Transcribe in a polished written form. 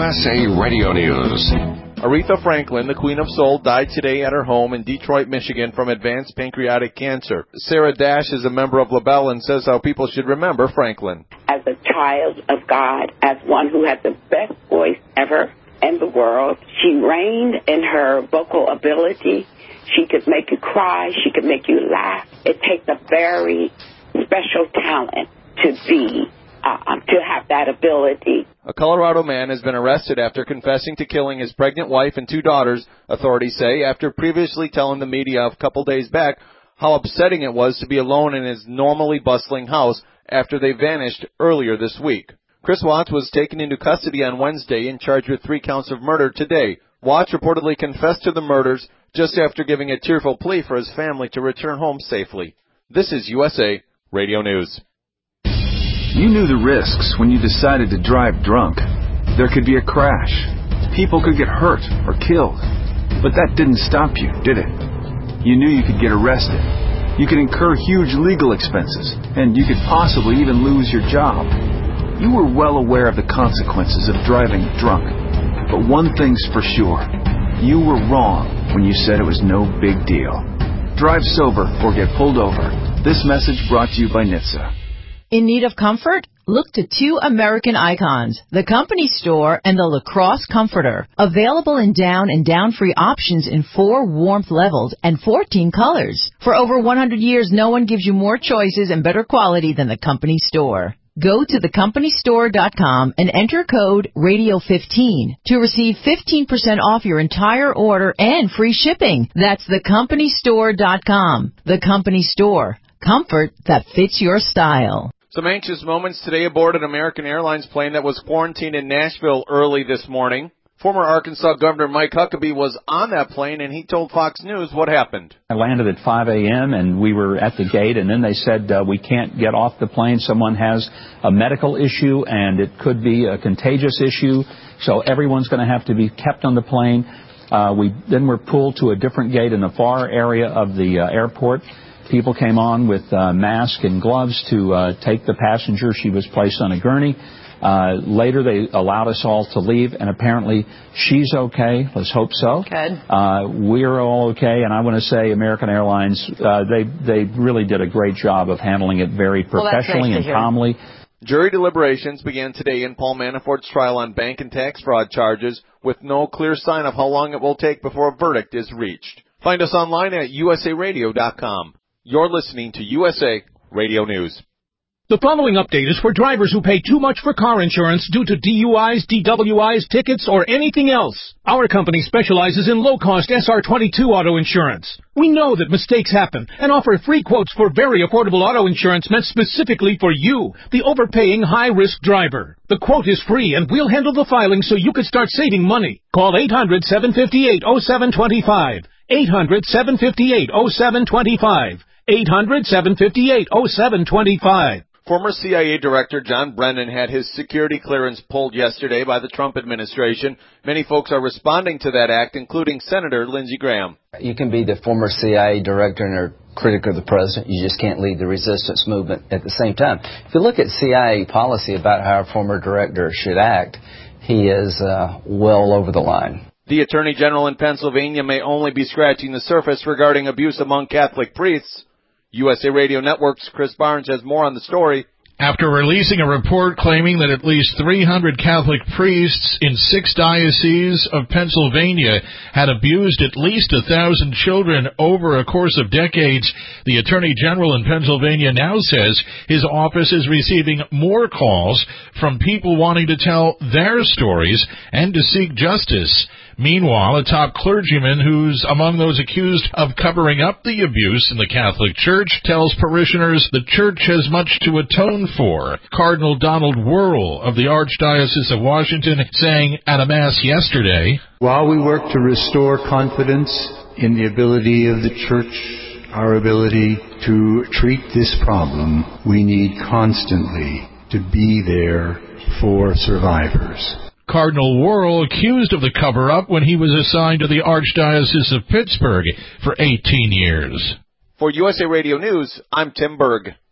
USA Radio News. Aretha Franklin, the Queen of Soul, died today at her home in Detroit, Michigan from advanced pancreatic cancer. Sarah Dash is a member of LaBelle and says how people should remember Franklin. As a child of God, as one who had the best voice ever in the world, she reigned in her vocal ability. She could make you cry. She could make you laugh. It takes a very special talent to have that ability. A Colorado man has been arrested after confessing to killing his pregnant wife and 2 daughters, authorities say, after previously telling the media a couple days back how upsetting it was to be alone in his normally bustling house after they vanished earlier this week. Chris Watts was taken into custody on Wednesday and charged with 3 counts of murder today. Watts reportedly confessed to the murders just after giving a tearful plea for his family to return home safely. This is USA Radio News. You knew the risks when you decided to drive drunk. There could be a crash. People could get hurt or killed. But that didn't stop you, did it? You knew you could get arrested. You could incur huge legal expenses, and you could possibly even lose your job. You were well aware of the consequences of driving drunk. But one thing's for sure. You were wrong when you said it was no big deal. Drive sober or get pulled over. This message brought to you by NHTSA. In need of comfort? Look to 2 American icons, the Company Store and the Lacrosse Comforter. Available in down and down-free options in 4 warmth levels and 14 colors. For over 100 years, no one gives you more choices and better quality than the Company Store. Go to thecompanystore.com and enter code RADIO15 to receive 15% off your entire order and free shipping. That's thecompanystore.com. The Company Store. Comfort that fits your style. Some anxious moments today aboard an American Airlines plane that was quarantined in Nashville early this morning. Former Arkansas Governor Mike Huckabee was on that plane, and he told Fox News what happened. I landed at 5 a.m., and we were at the gate, and then they said, we can't get off the plane. Someone has a medical issue, and it could be a contagious issue, so everyone's going to have to be kept on the plane. Then we're pulled to a different gate in the far area of the airport. People came on with masks and gloves to take the passenger. She was placed on a gurney. Later, they allowed us all to leave, and apparently she's okay. Let's hope so. Good. We're all okay, and I want to say American Airlines, they really did a great job of handling it very professionally and calmly. Jury deliberations began today in Paul Manafort's trial on bank and tax fraud charges, with no clear sign of how long it will take before a verdict is reached. Find us online at usaradio.com. You're listening to USA Radio News. The following update is for drivers who pay too much for car insurance due to DUIs, DWIs, tickets, or anything else. Our company specializes in low-cost SR22 auto insurance. We know that mistakes happen and offer free quotes for very affordable auto insurance meant specifically for you, the overpaying high-risk driver. The quote is free, and we'll handle the filing so you can start saving money. Call 800-758-0725. 800-758-0725. 800-758-0725. Former CIA Director John Brennan had his security clearance pulled yesterday by the Trump administration. Many folks are responding to that act, including Senator Lindsey Graham. You can be the former CIA Director and a critic of the president. You just can't lead the resistance movement at the same time. If you look at CIA policy about how a former director should act, he is well over the line. The Attorney General in Pennsylvania may only be scratching the surface regarding abuse among Catholic priests. USA Radio Network's Chris Barnes has more on the story. After releasing a report claiming that at least 300 Catholic priests in 6 dioceses of Pennsylvania had abused at least 1,000 children over a course of decades, the Attorney General in Pennsylvania now says his office is receiving more calls from people wanting to tell their stories and to seek justice. Meanwhile, a top clergyman who's among those accused of covering up the abuse in the Catholic Church tells parishioners the Church has much to atone for. Cardinal Donald Wuerl of the Archdiocese of Washington saying at a Mass yesterday, "While we work to restore confidence in the ability of the Church, our ability to treat this problem, we need constantly to be there for survivors." Cardinal Wuerl accused of the cover-up when he was assigned to the Archdiocese of Pittsburgh for 18 years. For USA Radio News, I'm Tim Berg.